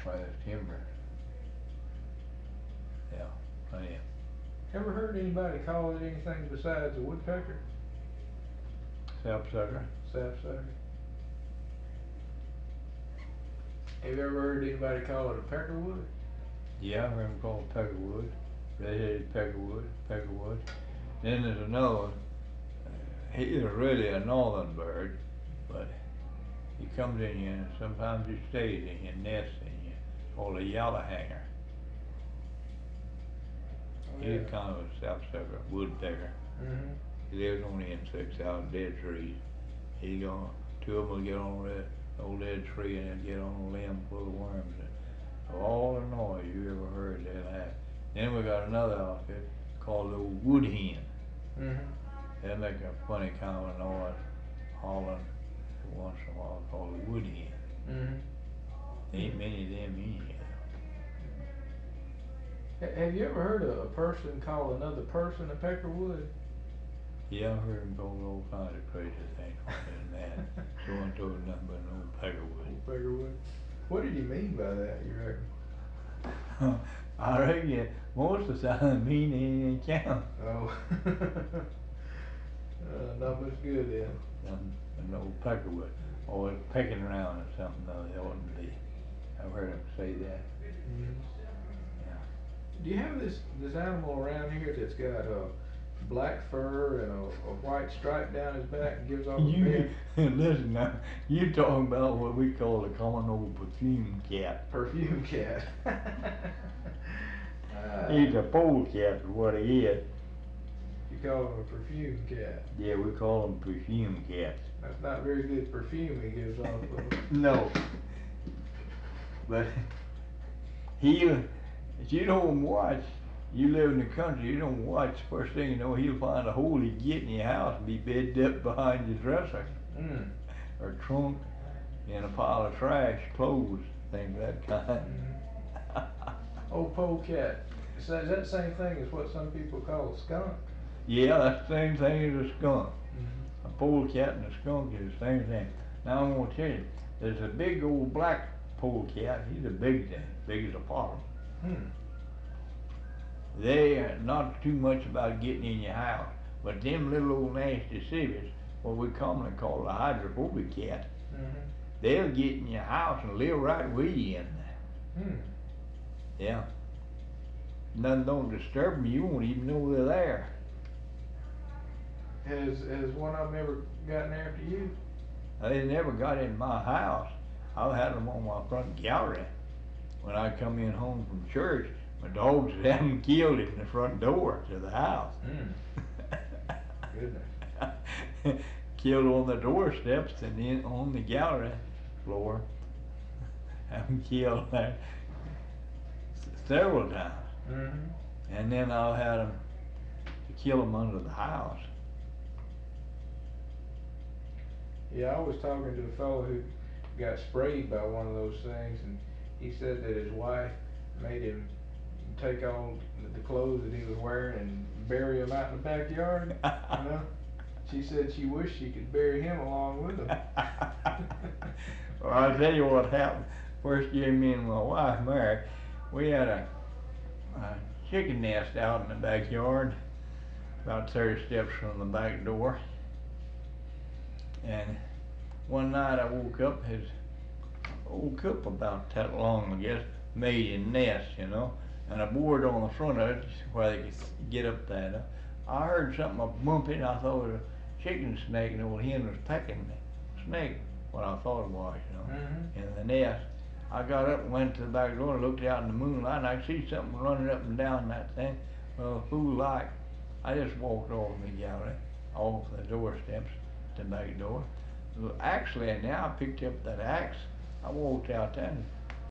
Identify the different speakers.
Speaker 1: why there's timber. Yeah, plenty of.
Speaker 2: Ever heard anybody call it anything besides a woodpecker?
Speaker 1: Sapsucker.
Speaker 2: Sapsucker. Have you ever heard anybody call it a peckerwood?
Speaker 1: Yeah, I heard them called peckerwood, red-headed peckerwood. Then there's another one. He's really a northern bird, but he comes in you and sometimes he stays in you, nests in you, called a yellowhanger.
Speaker 2: Oh,
Speaker 1: He's
Speaker 2: yeah.
Speaker 1: kind of a sapsucker, woodpecker.
Speaker 2: Mm-hmm.
Speaker 1: He lives on the insects out of dead trees. He gonna, two of them will get on that old dead tree and then get on a limb full of worms. And all the noise you ever heard they'll have. Then we got another outfit called the wood hen.
Speaker 2: Mm-hmm.
Speaker 1: They'll make a funny kind of a noise, hollering once in a while, called the wood hen.
Speaker 2: Mm-hmm.
Speaker 1: There ain't many of them anyhow.
Speaker 2: Have you ever heard a person call another person a peckerwood?
Speaker 1: Yeah, I heard them call all kinds of crazy things like that. So and so is nothing but an old peckerwood.
Speaker 2: Peckerwood. What did he mean by that, you reckon?
Speaker 1: I reckon most of the time mean anything count.
Speaker 2: Oh. Not much good then.
Speaker 1: An old peckerwood, or pecking around or something. No, they oughtn't to be. I've heard them say that.
Speaker 2: Mm-hmm.
Speaker 1: Yeah.
Speaker 2: Do you have this animal around here that's got black fur and a white stripe down his back and gives off a
Speaker 1: You
Speaker 2: red
Speaker 1: listen now. You talking about what we call a common old perfume cat?
Speaker 2: perfume cat?
Speaker 1: He's a polecat, is what he is.
Speaker 2: You call him a perfume cat.
Speaker 1: Yeah, we call them perfume cats.
Speaker 2: That's not very good perfume he gives off of.
Speaker 1: No. But he, if you don't watch, you live in the country, you don't watch, first thing you know, he'll find a hole he'd get in your house and be bedded up behind your dresser
Speaker 2: Mm.
Speaker 1: or trunk in a pile of trash, clothes, things of that kind.
Speaker 2: Mm-hmm. Old polecat. So is that the same thing as what some people call a skunk?
Speaker 1: Yeah, that's the same thing as a skunk.
Speaker 2: Mm-hmm.
Speaker 1: A polecat and a skunk is the same thing. Now I'm gonna tell you, there's a big old black polecat, he's a big thing, big as a possum.
Speaker 2: Hmm.
Speaker 1: They are not too much about getting in your house, but them little old nasty civets, what we commonly call a hydrophobic cat,
Speaker 2: Mm-hmm.
Speaker 1: they'll get in your house and live right with you in there.
Speaker 2: Hmm.
Speaker 1: Yeah. Nothing don't disturb them, you won't even know they're there.
Speaker 2: Has one of them ever gotten after you?
Speaker 1: They never got in my house. I've had them on my front gallery. When I come in home from church, my dogs would have them killed in the front door to the house.
Speaker 2: Goodness.
Speaker 1: Killed on the doorsteps and then on the gallery floor. Have them killed there several times.
Speaker 2: Mm-hmm.
Speaker 1: And then I've had them to kill them under the house.
Speaker 2: Yeah, I was talking to a fellow who got sprayed by one of those things, and he said that his wife made him take all the clothes that he was wearing and bury them out in the backyard. You know, she said she wished she could bury him along with them.
Speaker 1: Well, I'll tell you what happened. First year me and my wife married, we had a chicken nest out in the backyard, about 30 steps from the back door. And one night I woke up about that long, I guess, made a nest, you know, and a board on the front of it where they could get up there. I heard something a bumping, I thought it was a chicken snake, and the old hen was pecking the snake, what I thought it was, you know,
Speaker 2: Mm-hmm.
Speaker 1: in the nest. I got up and went to the back door and looked out in the moonlight, and I could see something running up and down that thing. Well, fool-like, I just walked over the gallery, off the doorsteps to the back door. Well, actually, now I picked up that axe. I walked out there and